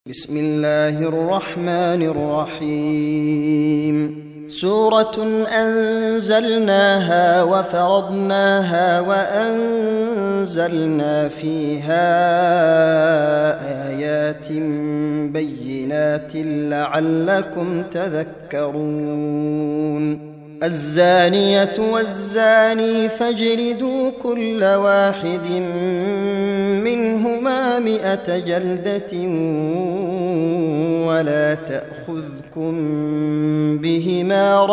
بسم الله الرحمن الرحيم. سورة أنزلناها وفرضناها وأنزلنا فيها آيات بينات لعلكم تذكرون. الزانية والزاني فاجلدوا كل واحد منهما 100 جلدة ولا تأخذكم بهما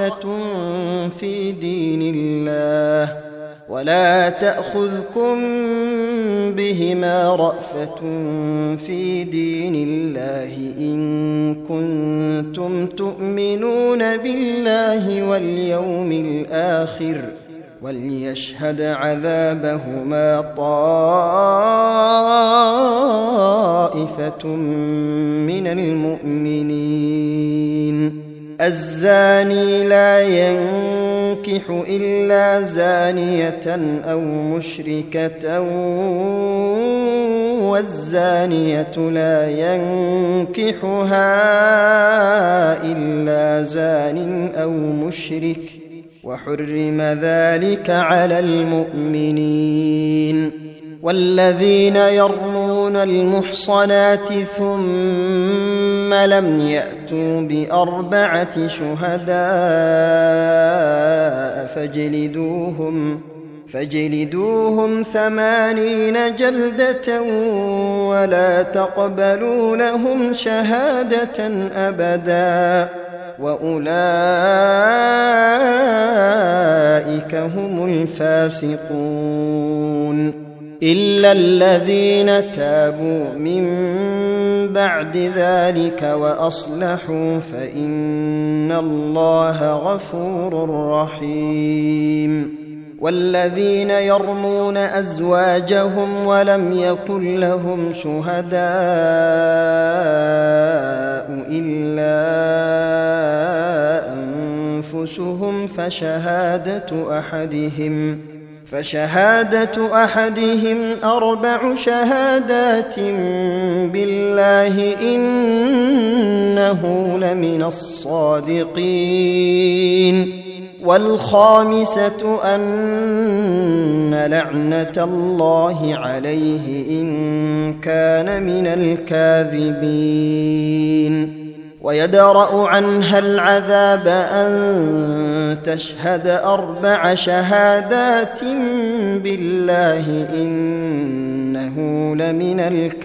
رأفة في دين الله إن كنتم تؤمنون بالله واليوم الآخر وليشهد عذابهما طائفة من المؤمنين. الزاني لا ينكح إلا زانية أو مشركة والزانية لا ينكحها إلا زان أو مشرك وحرم ذلك على المؤمنين. والذين يرمون المحصنات ثم لم يأتوا ب4 شهداء فاجلدوهم 80 جلدة ولا تقبلوا لهم شهادة أبدا وأولئك هم الفاسقون. إلا الذين تابوا من بعد ذلك وأصلحوا فإن الله غفور رحيم. والذين يرمون أزواجهم ولم يكن لهم شهداء إلا أنفسهم فشهادة أحدهم 4 شهادات بالله إنه لمن الصادقين. والخامسة أن لعنة الله عليه إن كان من الكاذبين. ويدرأ عنها العذاب أن تشهد 4 شهادات بالله إنه لمن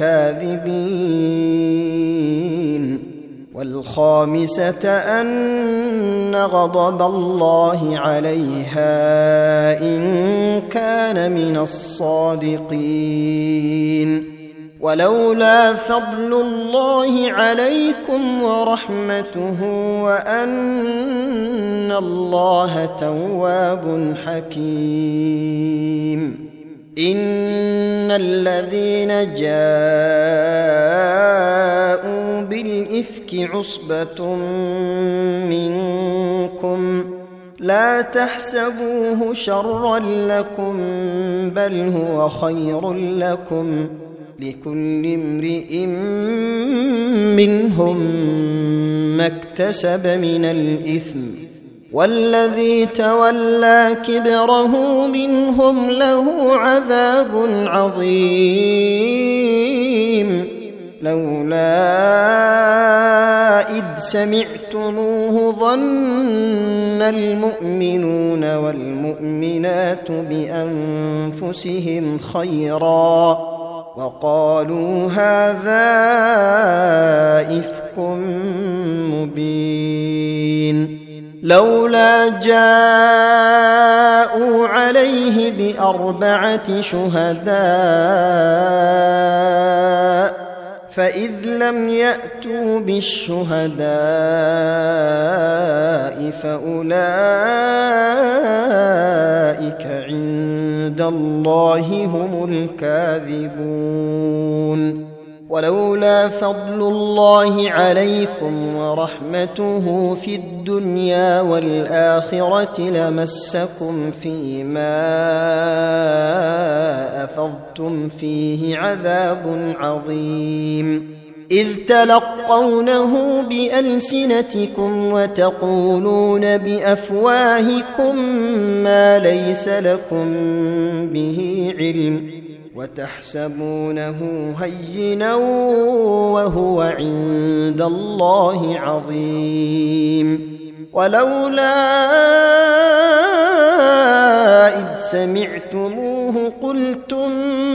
الكاذبين. والخامسة أن غضب الله عليها إن كان من الصادقين. ولولا فضل الله عليكم ورحمته وأن الله تواب حكيم. إن الذين جاءوا بالإفك عصبة منكم لا تحسبوه شرا لكم بل هو خير لكم لكل امرئ منهم ما اكتسب من الإثم والذي تولى كبره منهم له عذاب عظيم. لولا إذ سمعتموه ظن المؤمنون والمؤمنات بأنفسهم خيرا وقالوا هذا إفك مبين. لولا جاءوا عليه ب4 شهداء فإذ لم يأتوا بالشهداء فأولئك عند الله هم الكاذبون. ولولا فضل الله عليكم ورحمته في الدنيا والآخرة لمسكم فيما أفضتم فيه عذاب عظيم إذ تلقونه بألسنتكم وتقولون بأفواهكم ما ليس لكم به علم وتحسبونه هينا وهو عند الله عظيم. ولولا إذ سمعتموه قلتم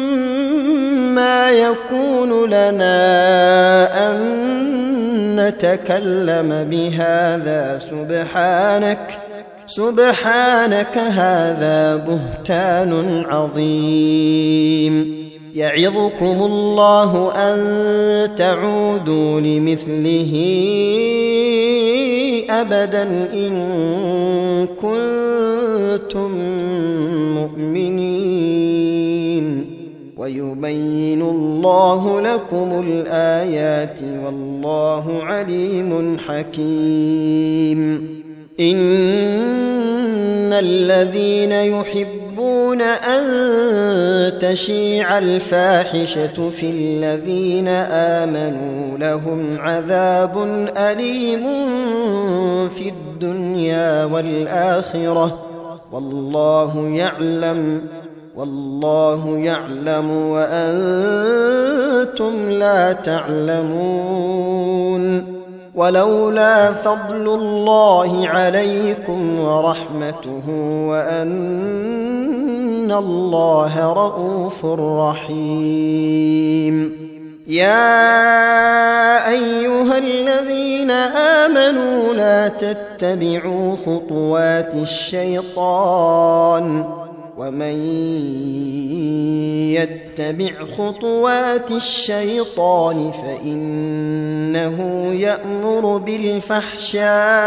ما يكون لنا أن نتكلم بهذا سبحانك هذا بهتان عظيم. يعظكم الله أن تعودوا لمثله أبدا إن كنتم مؤمنين ويبين الله لكم الآيات والله عليم حكيم. إن الذين يحبون أن تشيع الفاحشة في الذين آمنوا لهم عذاب أليم في الدنيا والآخرة والله يعلم وأنتم لا تعلمون. ولولا فضل الله عليكم ورحمته وأن الله رءوف رحيم. يا أيها الذين آمنوا لا تتبعوا خطوات الشيطان ومن يتبع خطوات الشيطان فإنه يأمر بالفحشاء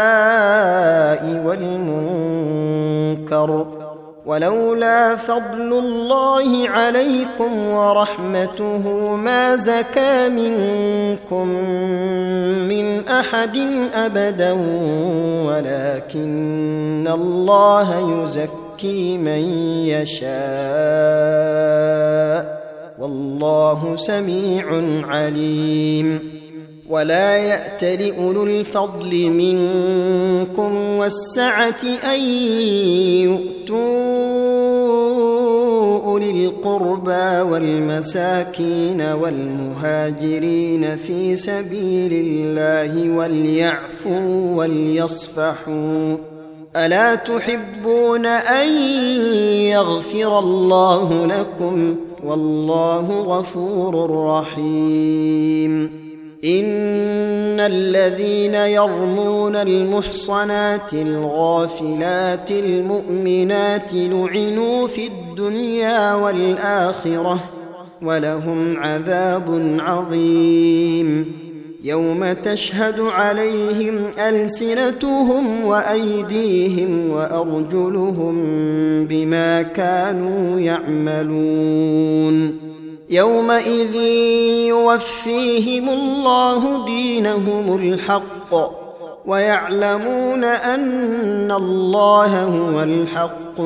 والمنكر. ولولا فضل الله عليكم ورحمته ما زكى منكم من أحد أبدا ولكن الله يزكي من يشاء والله سميع عليم. ولا يأتل أولو الفضل منكم والسعة أن يؤتوا أولي القربى والمساكين والمهاجرين في سبيل الله وليعفوا وليصفحوا ألا تحبون أن يغفر الله لكم والله غفور رحيم. إن الذين يرمون المحصنات الغافلات المؤمنات لعنوا في الدنيا والآخرة ولهم عذاب عظيم. يوم تشهد عليهم ألسنتهم وأيديهم وأرجلهم بما كانوا يعملون. يومئذ يوفيهم الله دينهم الحق ويعلمون أن الله هو الحق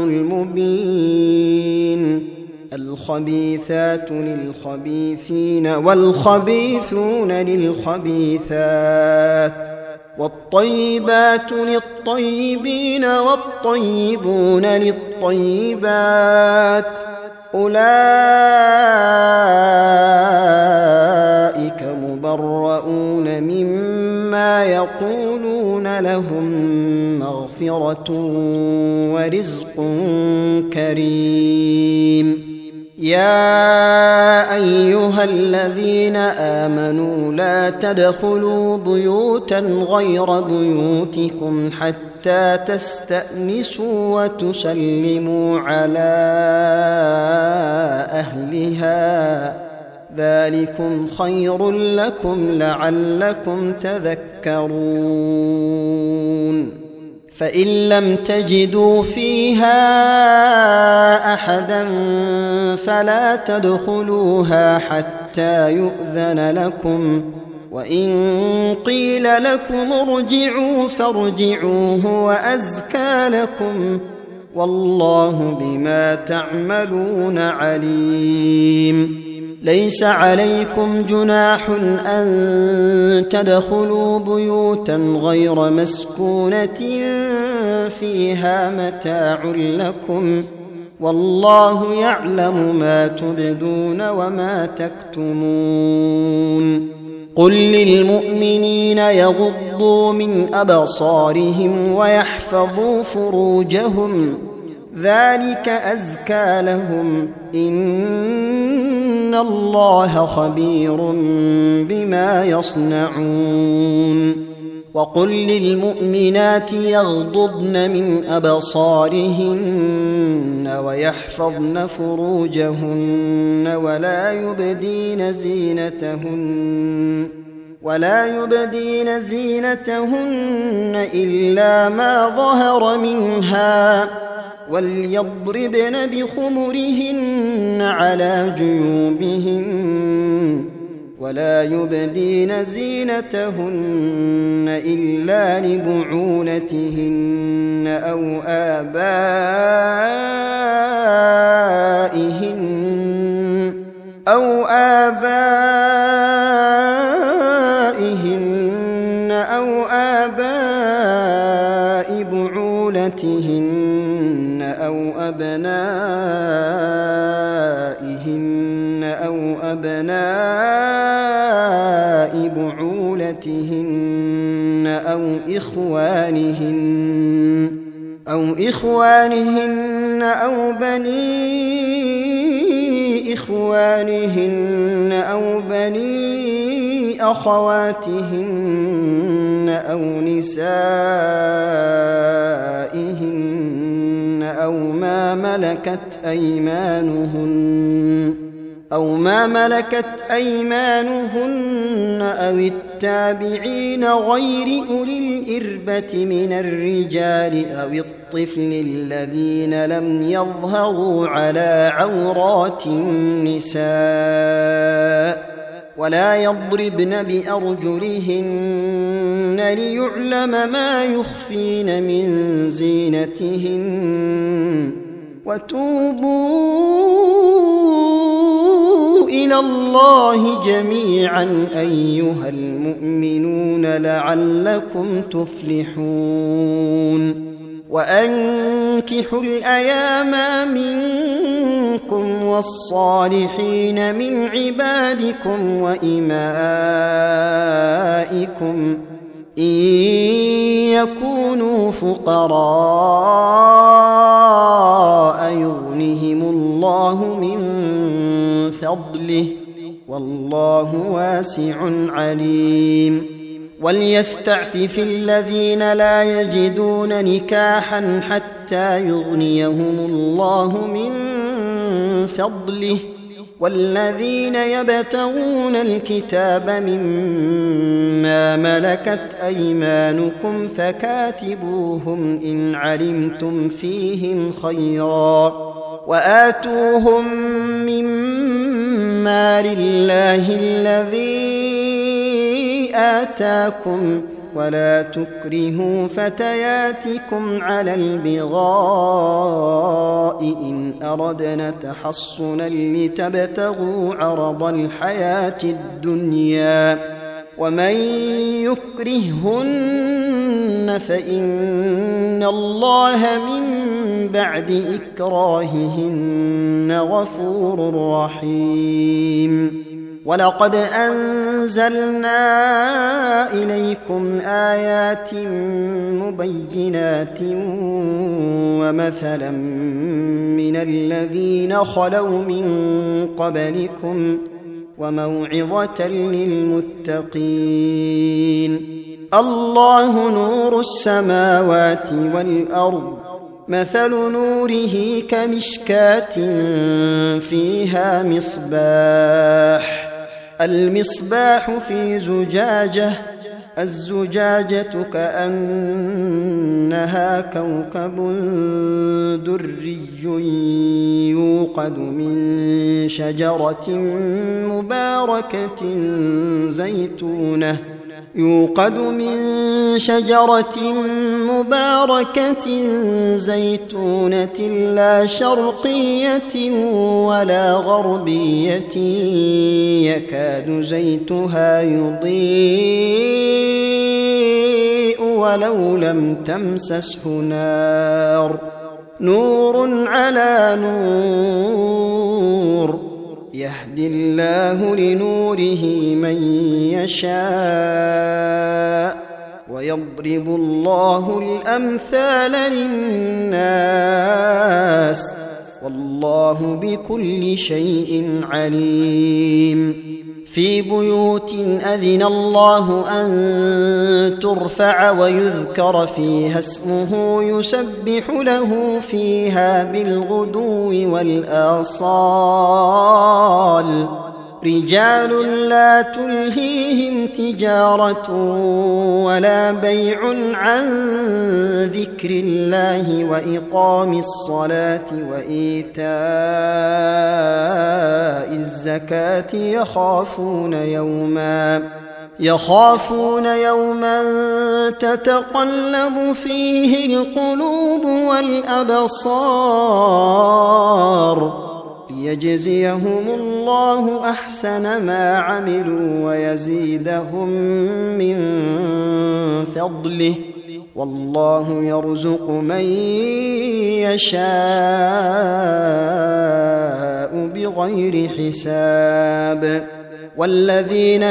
المبين. الخبيثات للخبيثين والخبيثون للخبيثات والطيبات للطيبين والطيبون للطيبات أولئك مبرؤون مما يقولون لهم مغفرة ورزق كريم. يا أيها الذين آمنوا لا تدخلوا بيوتا غير بيوتكم حتى تستأنسوا وتسلموا على أهلها ذلكم خير لكم لعلكم تذكرون. فإن لم تجدوا فيها أحدا فلا تدخلوها حتى يؤذن لكم وإن قيل لكم ارجعوا فارجعوا هو أزكى لكم والله بما تعملون عليم. ليس عليكم جناح أن تدخلوا بيوتا غير مسكونة فيها متاع لكم والله يعلم ما تبدون وما تكتمون قل للمؤمنين يغضوا من أبصارهم ويحفظوا فروجهم ذلك أزكى لهم إن الله خبير بما يصنعون وقل للمؤمنات يغضضن من أبصارهن ويحفظن فروجهن ولا يبدين زينتهن إلا ما ظهر منها وليضربن بخمرهن على جيوبهن ولا يبدين زينتهن إلا لبعولتهن أو آبائهن أو آباء بعولتهن أو أبنائهن أو أبناء بعولتهن أو إخوانهن أو بني إخوانهن أو بني أخواتهن أو نسائهن أو ما ملكت أيمانهن أو التابعين غير أولي الإربة من الرجال أو الطفل الذين لم يظهروا على عورات النساء ولا يضربن بأرجلهن ليعلم ما يخفين من زينتهن وتوبوا إلى الله جميعا أيها المؤمنون لعلكم تفلحون وأنكحوا الأيام منكم والصالحين من عبادكم وإمائكم إن يكونوا فقراء يغنهم الله من فضله والله واسع عليم وليستعفف الذين لا يجدون نكاحا حتى يغنيهم الله من فضله والذين يبتغون الكتاب مما ملكت أيمانكم فكاتبوهم إن علمتم فيهم خيرا وآتوهم مما لله الذي آتاكم ولا تكرهوا فتياتكم على البغاء إن أردنا تحصنا لتبتغوا عرض الحياة الدنيا ومن يكرهن فإن الله من بعد إكراههن غفور رحيم ولقد أنزلنا إليكم آيات مبينات ومثلا من الذين خلوا من قبلكم وموعظة للمتقين الله نور السماوات والأرض مثل نوره كمشكاة فيها مصباح المصباح في زجاجة الزجاجة كأنها كوكب دري يوقد من شجرة مباركة يوقد من شجرة مباركة زيتونة لا شرقية ولا غربية يكاد زيتها يضيء ولو لم تمسسه نار نور على نور يهدي الله لنوره من يشاء ويضرب الله الأمثال للناس والله بكل شيء عليم في بيوت أذن الله أن ترفع ويذكر فيها اسمه يسبح له فيها بالغدو والآصال رجال لا تلهيهم تجارة ولا بيع عن ذكر الله وإقام الصلاة وإيتاء الزكاة يخافون يوما تتقلب فيه القلوب والأبصار ليجزيهم الله أحسن ما عملوا ويزيدهم من فضله والله يرزق من يشاء بغير حساب والذين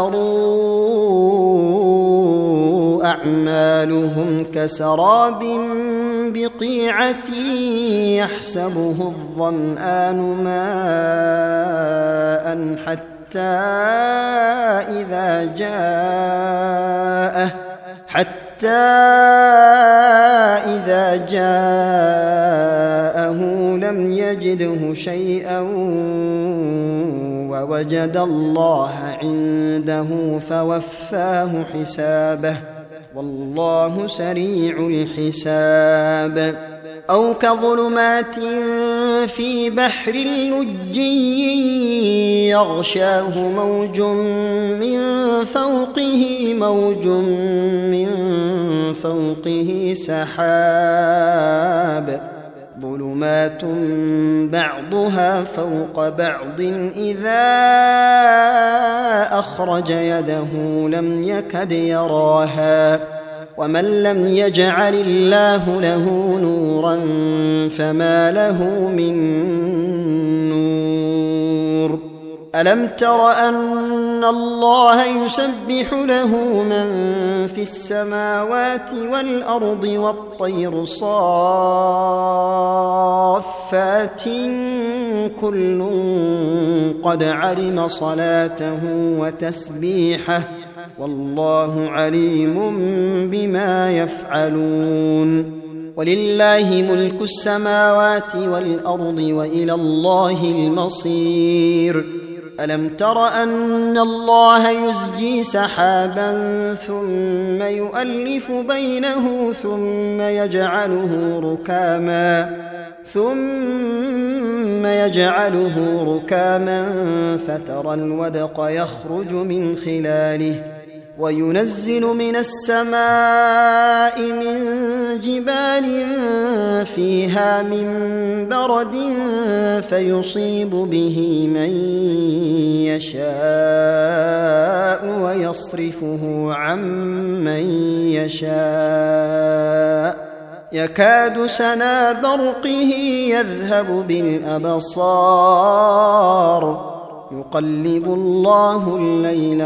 كفروا أعمالهم كسراب بقيعة يحسبه الظمآن ماء حتى إذا جاءه لم يجده شيئا ووجد الله عنده فوفاه حسابه والله سريع الحساب أو كظلمات في بحر لجي يغشاه موج من فوقه سحاب ظلمات بعضها فوق بعض إذا أخرج يده لم يكد يراها ومن لم يجعل الله له نورا فما له من نور ألم تر أن الله يسبح له من في السماوات والأرض والطير صافات كل قد علم صلاته وتسبيحه والله عليم بما يفعلون ولله ملك السماوات والأرض وإلى الله المصير ألم تر أن الله يزجي سحابا ثم يؤلف بينه ثم يجعله ركاما فترى الودق يخرج من خلاله وينزل من السماء من جبال فيها من برد فيصيب به من يشاء ويصرفه عن من يشاء يكاد سنا برقه يذهب بالأبصار يقلب الله الليل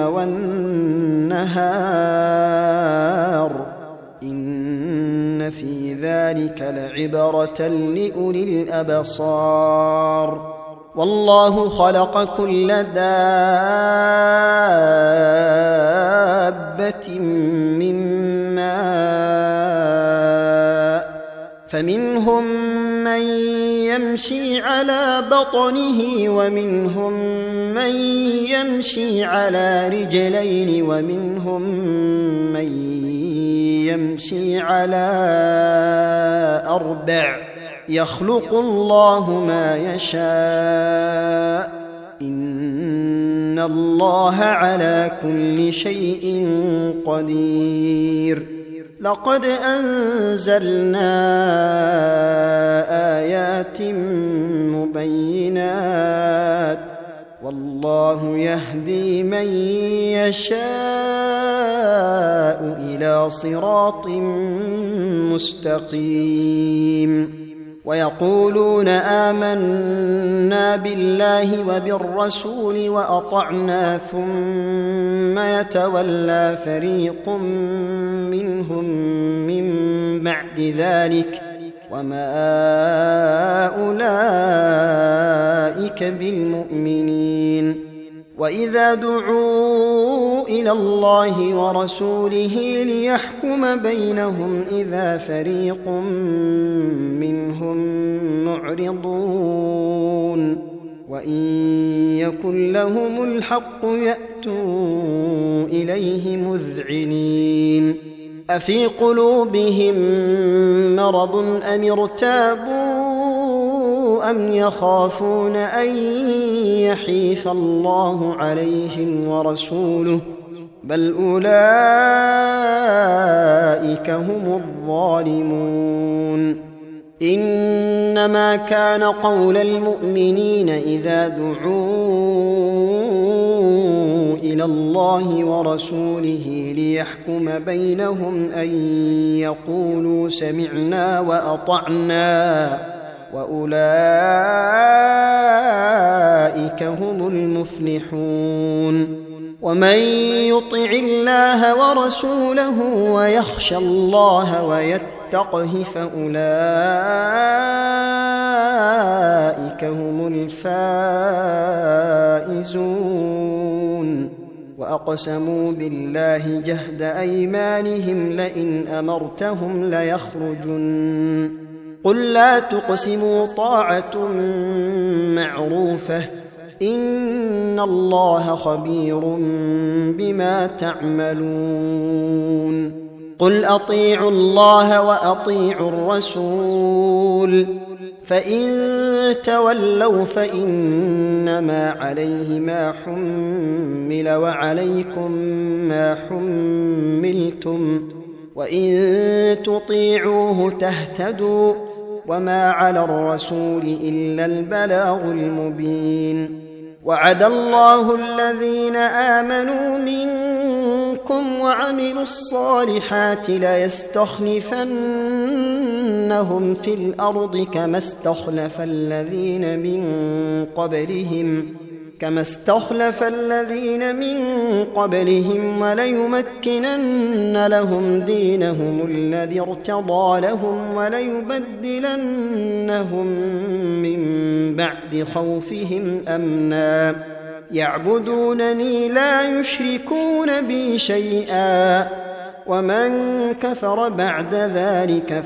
والنهار إن في ذلك لعبرة لأولي الأبصار والله خلق كل دابة من ماء فمنهم من يمشي على بطنه ومنهم من يمشي على رجلين ومنهم من يمشي على أربع يخلق الله ما يشاء إن الله على كل شيء قدير. لقد أنزلنا آيات مبينات والله يهدي من يشاء إلى صراط مستقيم. ويقولون آمنا بالله وبالرسول وأطعنا ثم يتولى فريق منهم من بعد ذلك وما أولئك بالمؤمنين. وإذا دعوا إلى الله ورسوله ليحكم بينهم إذا فريق منهم معرضون وإن يكن لهم الحق يأتوا إليه مذعنين. أفي قلوبهم مرض أم ارتابوا أم يخافون أن يحيف الله عليهم ورسوله بل أولئك هم الظالمون. إنما كان قول المؤمنين إذا دعوا إلى الله ورسوله ليحكم بينهم أن يقولوا سمعنا وأطعنا وأولئك هم المفلحون. ومن يطع الله ورسوله ويخشى الله ويتقه فأولئك هم الفائزون. وأقسموا بالله جهد أيمانهم لئن أمرتهم ليخرجن قل لا تقسموا طاعة معروفة إن الله خبير بما تعملون. قل أطيعوا الله وأطيعوا الرسول فإن تولوا فإنما عليه ما حمل وعليكم ما حملتم وإن تطيعوه تهتدوا وما على الرسول إلا البلاغ المبين. وعد الله الذين آمنوا منكم وعملوا الصالحات ليستخلفنهم في الأرض كما استخلف الذين من قبلهم وليمكنن لهم دينهم الذي ارتضى لهم وليبدلنهم من بعد خوفهم أمنا يعبدونني لا يشركون بي شيئا ومن كفر بعد ذلك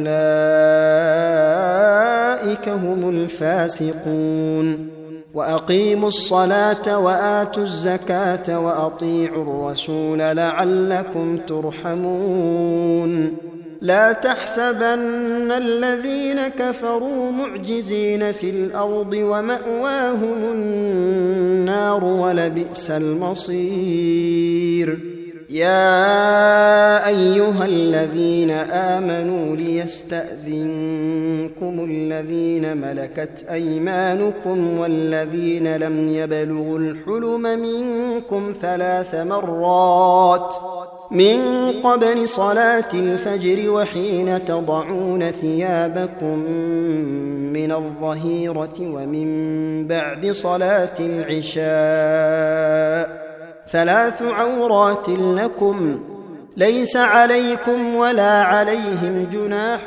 فأولئك هم الفاسقون. وأقيموا الصلاة وآتوا الزكاة وأطيعوا الرسول لعلكم ترحمون. لا تحسبن الذين كفروا معجزين في الأرض ومأواهم النار ولبئس المصير. يا أيها الذين آمنوا ليستأذنكم الذين ملكت أيمانكم والذين لم يبلغوا الحلم منكم 3 مرات من قبل صلاة الفجر وحين تضعون ثيابكم من الظهيرة ومن بعد صلاة العشاء 3 عورات لكم ليس عليكم ولا عليهم جناح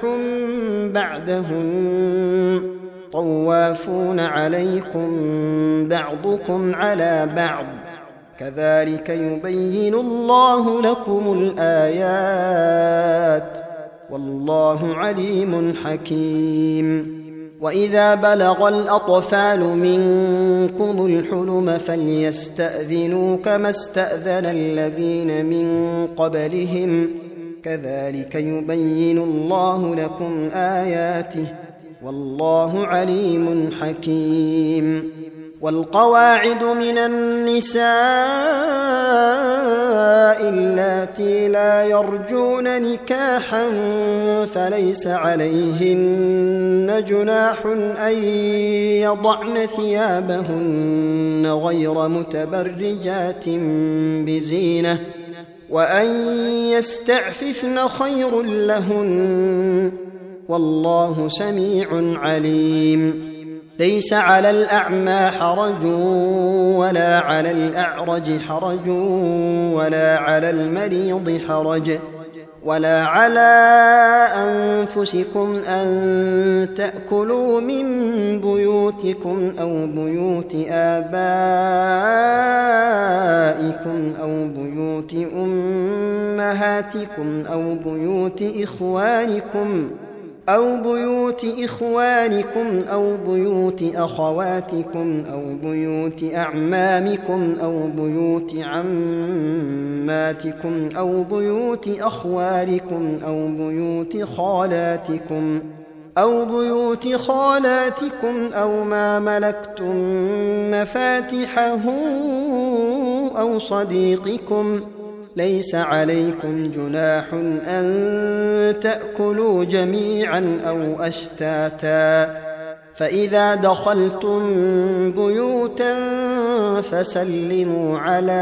بعدهن طوافون عليكم بعضكم على بعض كذلك يبين الله لكم الآيات والله عليم حكيم. وإذا بلغ الأطفال منكم الحلم فليستأذنوا كما استأذن الذين من قبلهم كذلك يبين الله لكم آياته والله عليم حكيم. والقواعد من النساء اللاتي لا يرجون نكاحا فليس عليهن جناح أن يضعن ثيابهن غير متبرجات بزينة وأن يستعففن خير لهن والله سميع عليم. ليس على الأعمى حرج ولا على الأعرج حرج ولا على المريض حرج ولا على أنفسكم أن تأكلوا من بيوتكم أو بيوت آبائكم أو بيوت أمهاتكم أو بيوت إخوانكم أو بيوت أخواتكم أو بيوت أعمامكم أو بيوت عماتكم أو بيوت أخوالكم أو بيوت خالاتكم أو ما ملكتم مفاتحه أو صديقكم. ليس عليكم جناح أن تأكلوا جميعا أو أشتاتا فإذا دخلتم بيوتا فسلموا على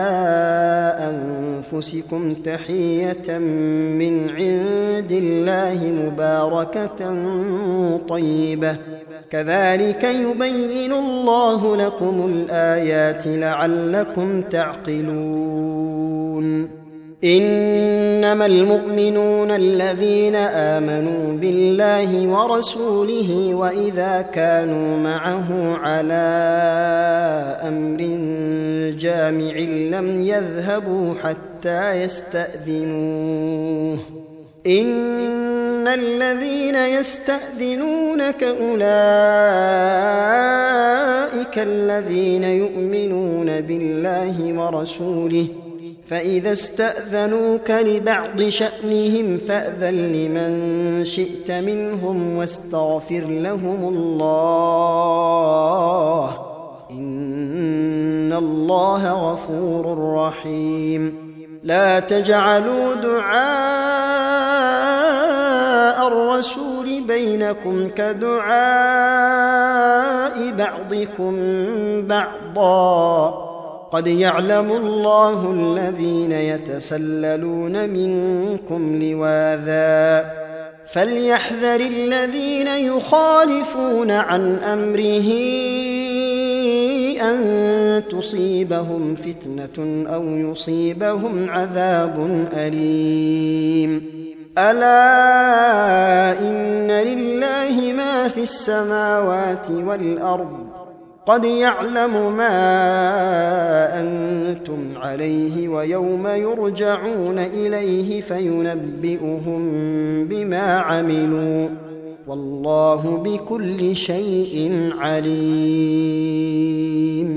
أنفسكم تحية من عند الله مباركة طيبة كذلك يبين الله لكم الآيات لعلكم تعقلون. إنما المؤمنون الذين آمنوا بالله ورسوله وإذا كانوا معه على أمر جامع لم يذهبوا حتى يستأذنوه. إن الذين يستأذنونك أولئك الذين يؤمنون بالله ورسوله فإذا استأذنوك لبعض شأنهم فأذن لمن شئت منهم واستغفر لهم الله إن الله غفور رحيم. لا تجعلوا دعاء الرسول بينكم كدعاء بعضكم بعضا قد يعلم الله الذين يتسللون منكم لواذا فليحذر الذين يخالفون عن أمره أن تصيبهم فتنة أو يصيبهم عذاب أليم. ألا إن لله ما في السماوات والأرض قد يعلم ما أنتم عليه ويوم يرجعون إليه فينبئهم بما عملوا والله بكل شيء عليم.